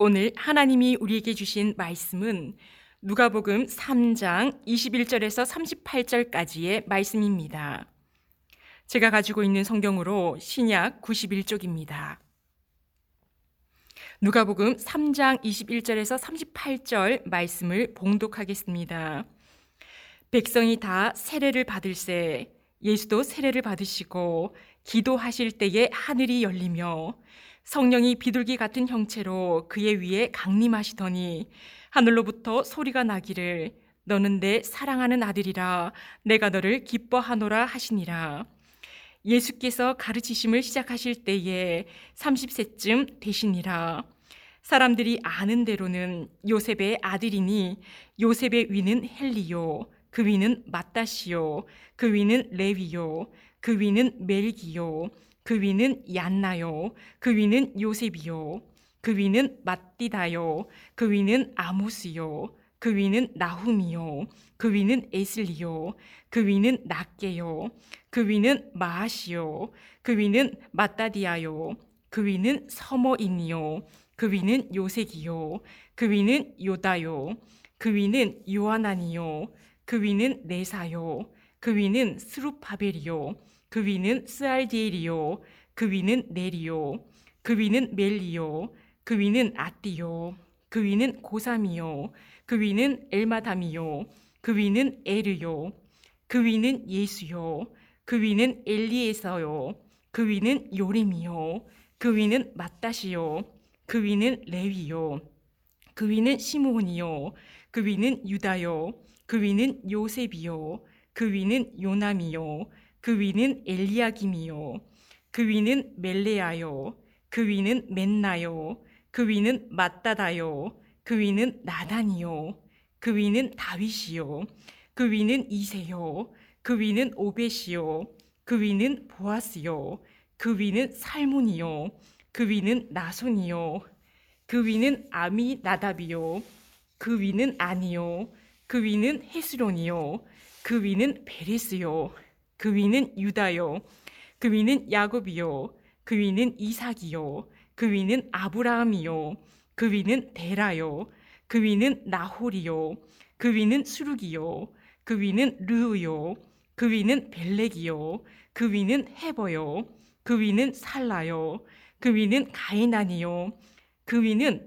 오늘 하나님이 우리에게 주신 말씀은 누가복음 3장 21절에서 38절까지의 말씀입니다. 제가 가지고 있는 성경으로 신약 91쪽입니다. 누가복음 3장 21절에서 38절 말씀을 봉독하겠습니다. 백성이 다 세례를 받을새 예수도 세례를 받으시고 기도하실 때에 하늘이 열리며 성령이 비둘기 같은 형체로 그의 위에 강림하시더니 하늘로부터 소리가 나기를 너는 내 사랑하는 아들이라 내가 너를 기뻐하노라 하시니라. 예수께서 가르치심을 시작하실 때에 30세쯤 되시니라. 사람들이 아는 대로는 요셉의 아들이니 요셉의 위는 헬리요 그 위는 맏다시요 그 위는 레위요 그 위는 멜기요 그 위는 얀나요 그 위는 요셉이요 그 위는 맏디다요 그 위는 아모스요 그 위는 나훔이요 그 위는 에슬리요 그 위는 낫게요 그 위는 마아시요 그 위는 맏다디아요 그 위는 서머인이요 그 위는 요색이요 그 위는 요다요 그 위는 요하나니요 그 위는 네사요 그 위는 스룹바벨이요 그 위는 스알디엘이요 그 위는 네리요 그 위는 멜리요 그 위는 아띠요 그 위는 고삼이요 그 위는 엘마담이요 그 위는 에르요 그 위는 예수요 그 위는 엘리에서요 그 위는 요림이요 그 위는 맏다시요 그 위는 레위요 그 위는 시므온이요 그 위는 유다요 그 위는 요셉이요 그 위는 요남이요 그 위는 엘리야김이요 그 위는 멜레아요 그 위는 멘나요 그 위는 맏다다요 그 위는 나단이요 그 위는 다윗이요 그 위는 이세요 그 위는 오벳이요 그 위는 보아스요 그 위는 살몬이요 그 위는 나손이요 그 위는 아미나답이요 그 위는 아니요 그 위는 헤스론이요 그 위는 베레스요 그 위는 유다요 그 위는 야곱이요 그 위는 이삭이요 그 위는 아브라함이요 그 위는 데라요 그 위는 나홀이요 그 위는 수룩이요 그 위는 르우요 그 위는 벨렉이요 그 위는 헤버요 그 위는 살라요 그 위는 가이난이요 그 위는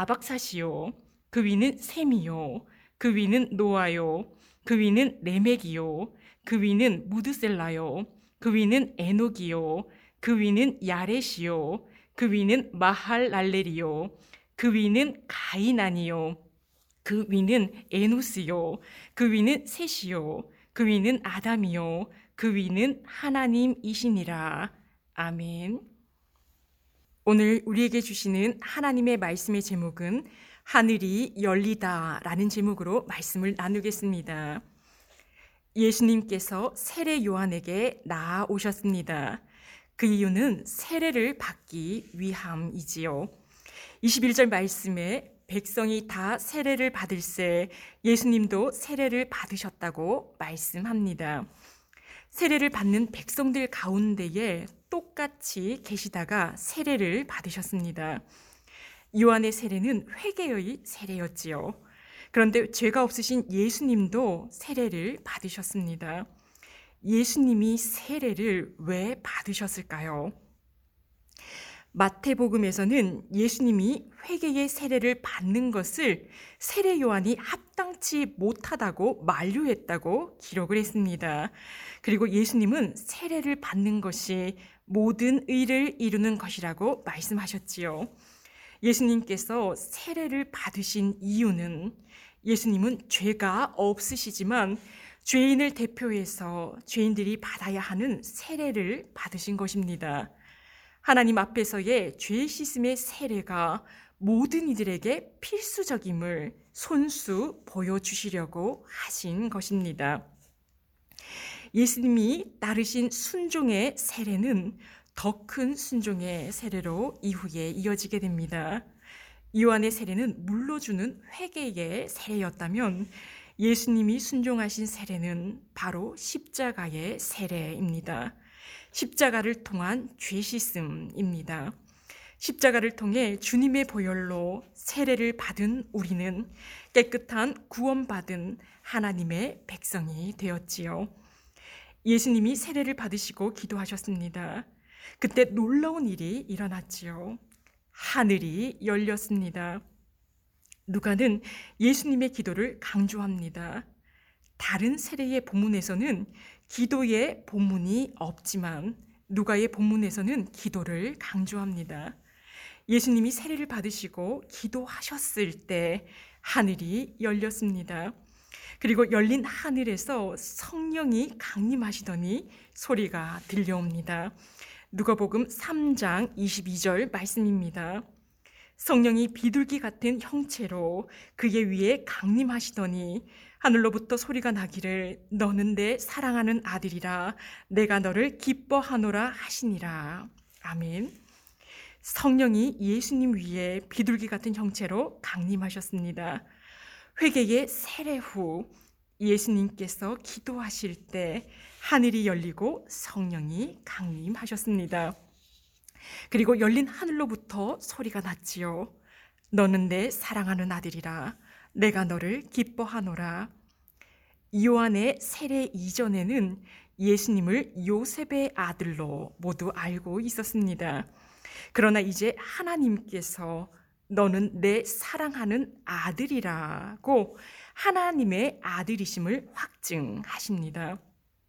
아박사시요 그 위는 셈이요 그 위는 노아요 그 위는 레멕이요 그 위는 무드셀라요 그 위는 에녹이요 그 위는 야렛이요 그 위는 마할랄렐이요 그 위는 가이난이요 그 위는 에노스요 그 위는 셋이요 그 위는 아담이요 그 위는 하나님이시니라. 아멘. 오늘 우리에게 주시는 하나님의 말씀의 제목은 하늘이 열리다라는 제목으로 말씀을 나누겠습니다. 예수님께서 세례 요한에게 나아오셨습니다. 그 이유는 세례를 받기 위함이지요. 21절 말씀에 백성이 다 세례를 받을새 예수님도 세례를 받으셨다고 말씀합니다. 세례를 받는 백성들 가운데에 똑같이 계시다가 세례를 받으셨습니다. 요한의 세례는 회개의 세례였지요. 그런데 죄가 없으신 예수님도 세례를 받으셨습니다. 예수님이 세례를 왜 받으셨을까요? 마태복음에서는 예수님이 회개의 세례를 받는 것을 세례 요한이 합당치 못하다고 만류했다고 기록을 했습니다. 그리고 예수님은 세례를 받는 것이 모든 의를 이루는 것이라고 말씀하셨지요. 예수님께서 세례를 받으신 이유는 예수님은 죄가 없으시지만 죄인을 대표해서 죄인들이 받아야 하는 세례를 받으신 것입니다. 하나님 앞에서의 죄 씻음의 세례가 모든 이들에게 필수적임을 손수 보여주시려고 하신 것입니다. 예수님이 따르신 순종의 세례는 더 큰 순종의 세례로 이후에 이어지게 됩니다. 요한의 세례는 물러주는 회개의 세례였다면 예수님이 순종하신 세례는 바로 십자가의 세례입니다. 십자가를 통한 죄 씻음입니다. 십자가를 통해 주님의 보혈로 세례를 받은 우리는 깨끗한 구원받은 하나님의 백성이 되었지요. 예수님이 세례를 받으시고 기도하셨습니다. 그때 놀라운 일이 일어났지요. 하늘이 열렸습니다. 누가는 예수님의 기도를 강조합니다. 다른 세례의 본문에서는 기도의 본문이 없지만 누가의 본문에서는 기도를 강조합니다. 예수님이 세례를 받으시고 기도하셨을 때 하늘이 열렸습니다. 그리고 열린 하늘에서 성령이 강림하시더니 소리가 들려옵니다. 누가복음 3장 22절 말씀입니다. 성령이 비둘기 같은 형체로 그의 위에 강림하시더니 하늘로부터 소리가 나기를 너는 내 사랑하는 아들이라 내가 너를 기뻐하노라 하시니라. 아멘. 성령이 예수님 위에 비둘기 같은 형체로 강림하셨습니다. 회개의 세례 후 예수님께서 기도하실 때 하늘이 열리고 성령이 강림하셨습니다. 그리고 열린 하늘로부터 소리가 났지요. 너는 내 사랑하는 아들이라 내가 너를 기뻐하노라. 요한의 세례 이전에는 예수님을 요셉의 아들로 모두 알고 있었습니다. 그러나 이제 하나님께서 너는 내 사랑하는 아들이라고 하나님의 아들이심을 확증하십니다.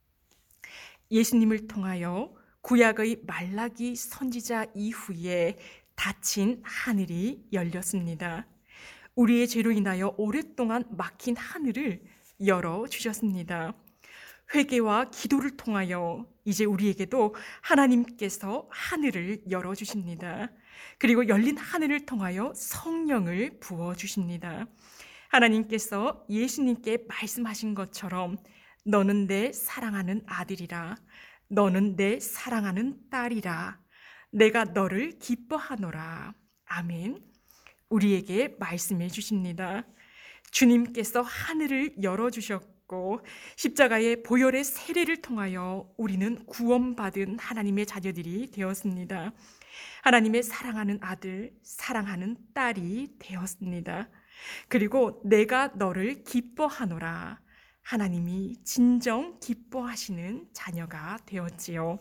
예수님을 통하여 구약의 말라기 선지자 이후에 닫힌 하늘이 열렸습니다. 우리의 죄로 인하여 오랫동안 막힌 하늘을 열어주셨습니다. 회개와 기도를 통하여 이제 우리에게도 하나님께서 하늘을 열어주십니다. 그리고 열린 하늘을 통하여 성령을 부어주십니다. 하나님께서 예수님께 말씀하신 것처럼 너는 내 사랑하는 아들이라 너는 내 사랑하는 딸이라 내가 너를 기뻐하노라. 아멘. 우리에게 말씀해 주십니다. 주님께서 하늘을 열어주셨고 십자가의 보혈의 세례를 통하여 우리는 구원받은 하나님의 자녀들이 되었습니다. 하나님의 사랑하는 아들, 사랑하는 딸이 되었습니다. 그리고 내가 너를 기뻐하노라. 하나님이 진정 기뻐하시는 자녀가 되었지요.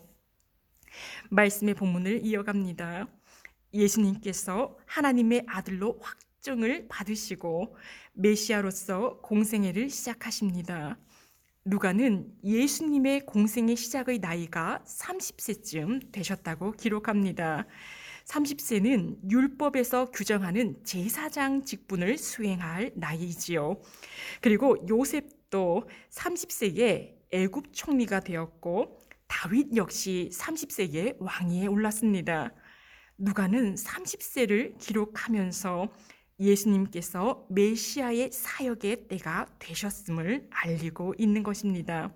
말씀의 본문을 이어갑니다. 예수님께서 하나님의 아들로 확증을 받으시고 메시아로서 공생애를 시작하십니다. 누가는 예수님의 공생의 시작의 나이가 30세쯤 되셨다고 기록합니다. 30세는 율법에서 규정하는 제사장 직분을 수행할 나이이지요. 그리고 요셉도 30세에 애굽 총리가 되었고 다윗 역시 30세에 왕위에 올랐습니다. 누가는 30세를 기록하면서 예수님께서 메시아의 사역의 때가 되셨음을 알리고 있는 것입니다.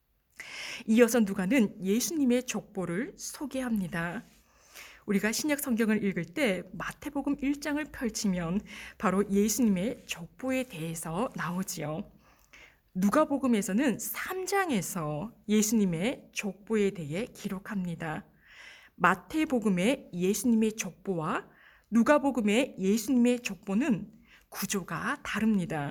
이어서 누가는 예수님의 족보를 소개합니다. 우리가 신약 성경을 읽을 때 마태복음 1장을 펼치면 바로 예수님의 족보에 대해서 나오지요. 누가복음에서는 3장에서 예수님의 족보에 대해 기록합니다. 마태복음의 예수님의 족보와 누가복음의 예수님의 족보는 구조가 다릅니다.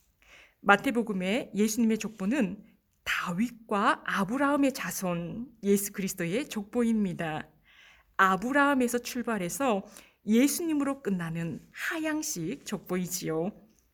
마태복음의 예수님의 족보는 다윗과 아브라함의 자손 예수 그리스도의 족보입니다. 아브라함에서 출발해서 예수님으로 끝나는 하향식 족보이지요.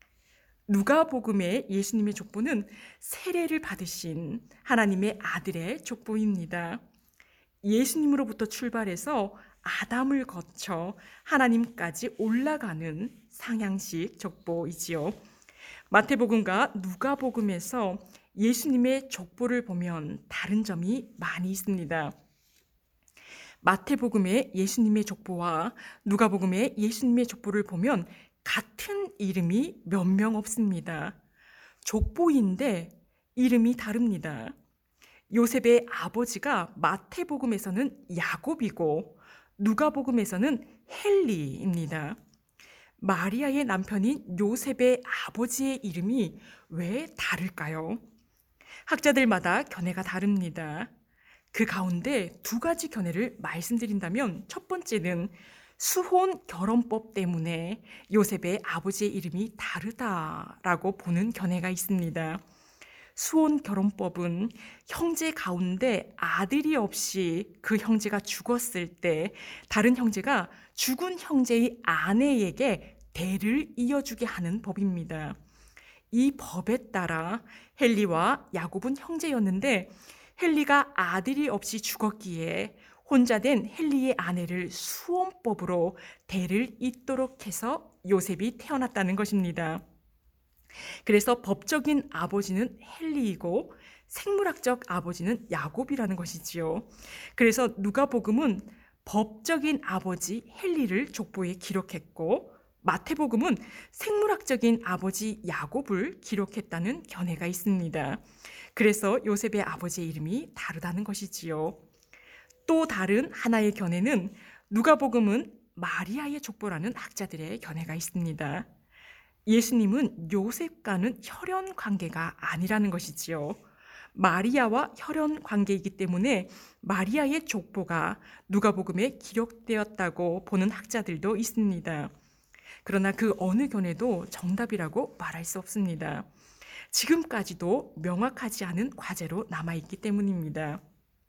누가복음의 예수님의 족보는 세례를 받으신 하나님의 아들의 족보입니다. 예수님으로부터 출발해서 아담을 거쳐 하나님까지 올라가는 상향식 족보이지요. 마태복음과 누가복음에서 예수님의 족보를 보면 다른 점이 많이 있습니다. 마태복음의 예수님의 족보와 누가복음의 예수님의 족보를 보면 같은 이름이 몇 명 없습니다. 족보인데 이름이 다릅니다. 요셉의 아버지가 마태복음에서는 야곱이고 누가복음에서는 헬리입니다. 마리아의 남편인 요셉의 아버지의 이름이 왜 다를까요? 학자들마다 견해가 다릅니다. 그 가운데 두 가지 견해를 말씀드린다면 첫 번째는 수혼 결혼법 때문에 요셉의 아버지의 이름이 다르다라고 보는 견해가 있습니다. 수혼 결혼법은 형제 가운데 아들이 없이 그 형제가 죽었을 때 다른 형제가 죽은 형제의 아내에게 대를 이어주게 하는 법입니다. 이 법에 따라 헨리와 야곱은 형제였는데 헨리가 아들이 없이 죽었기에 혼자 된 헨리의 아내를 수혼법으로 대를 잇도록 해서 요셉이 태어났다는 것입니다. 그래서 법적인 아버지는 헨리이고 생물학적 아버지는 야곱이라는 것이지요. 그래서 누가복음은 법적인 아버지 헨리를 족보에 기록했고 마태복음은 생물학적인 아버지 야곱을 기록했다는 견해가 있습니다. 그래서 요셉의 아버지의 이름이 다르다는 것이지요. 또 다른 하나의 견해는 누가복음은 마리아의 족보라는 학자들의 견해가 있습니다. 예수님은 요셉과는 혈연 관계가 아니라는 것이지요. 마리아와 혈연 관계이기 때문에 마리아의 족보가 누가복음에 기록되었다고 보는 학자들도 있습니다. 그러나 그 어느 견해도 정답이라고 말할 수 없습니다. 지금까지도 명확하지 않은 과제로 남아있기 때문입니다.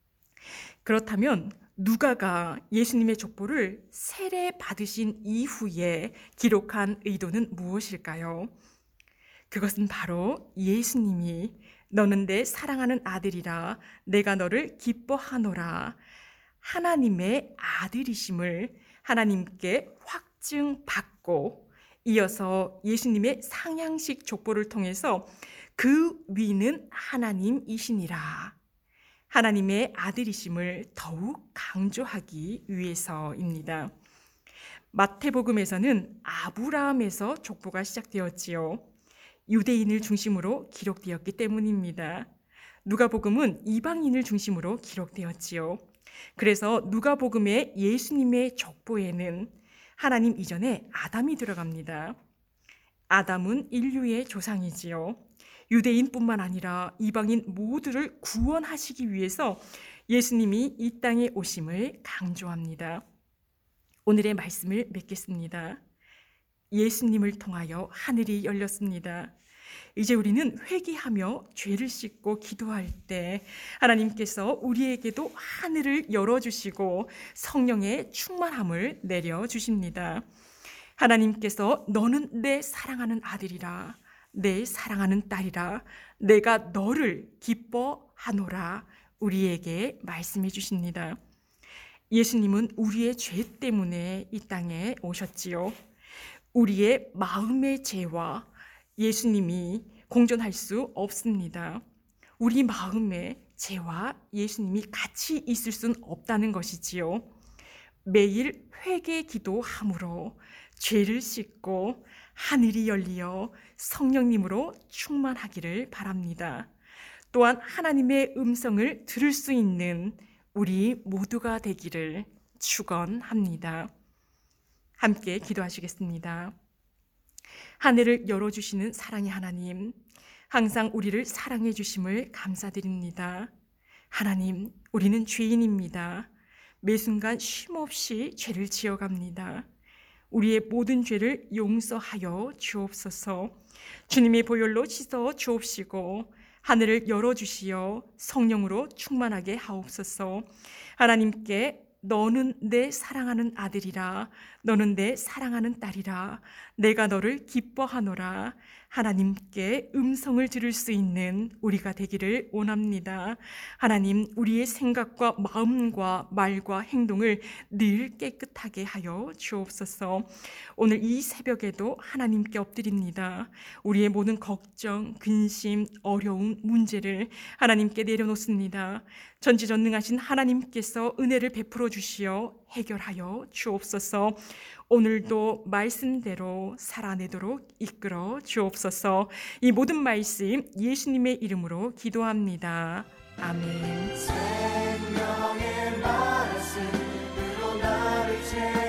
그렇다면 누가가 예수님의 족보를 세례 받으신 이후에 기록한 의도는 무엇일까요? 그것은 바로 예수님이 너는 내 사랑하는 아들이라 내가 너를 기뻐하노라 하나님의 아들이심을 하나님께 확증받고 이어서 예수님의 상향식 족보를 통해서 그 위는 하나님이시니라 하나님의 아들이심을 더욱 강조하기 위해서입니다. 마태복음에서는 아브라함에서 족보가 시작되었지요. 유대인을 중심으로 기록되었기 때문입니다. 누가복음은 이방인을 중심으로 기록되었지요. 그래서 누가복음의 예수님의 족보에는 하나님 이전에 아담이 들어갑니다. 아담은 인류의 조상이지요. 유대인뿐만 아니라 이방인 모두를 구원하시기 위해서 예수님이 이 땅에 오심을 강조합니다. 오늘의 말씀을 맺겠습니다. 예수님을 통하여 하늘이 열렸습니다. 이제 우리는 회개하며 죄를 씻고 기도할 때 하나님께서 우리에게도 하늘을 열어주시고 성령의 충만함을 내려주십니다. 하나님께서 너는 내 사랑하는 아들이라 내 사랑하는 딸이라 내가 너를 기뻐하노라 우리에게 말씀해 주십니다. 예수님은 우리의 죄 때문에 이 땅에 오셨지요. 우리의 마음의 죄와 예수님이 공존할 수 없습니다. 우리 마음의 죄와 예수님이 같이 있을 수는 없다는 것이지요. 매일 회개 기도함으로 죄를 씻고 하늘이 열리어 성령님으로 충만하기를 바랍니다. 또한 하나님의 음성을 들을 수 있는 우리 모두가 되기를 축원합니다. 함께 기도하시겠습니다. 하늘을 열어주시는 사랑의 하나님, 항상 우리를 사랑해 주심을 감사드립니다. 하나님, 우리는 죄인입니다. 매 순간 쉼없이 죄를 지어갑니다. 우리의 모든 죄를 용서하여 주옵소서. 주님의 보혈로 씻어 주옵시고 하늘을 열어주시어 성령으로 충만하게 하옵소서. 하나님께 너는 내 사랑하는 아들이라 너는 내 사랑하는 딸이라 내가 너를 기뻐하노라 하나님께 음성을 들을 수 있는 우리가 되기를 원합니다. 하나님, 우리의 생각과 마음과 말과 행동을 늘 깨끗하게 하여 주옵소서. 오늘 이 새벽에도 하나님께 엎드립니다. 우리의 모든 걱정, 근심, 어려움, 문제를 하나님께 내려놓습니다. 전지전능하신 하나님께서 은혜를 베풀어 주시어 해결하여 주옵소서. 오늘도 말씀대로 살아내도록 이끌어 주옵소서. 이 모든 말씀 예수님의 이름으로 기도합니다. 아멘. 생명의 말씀으로 나를 채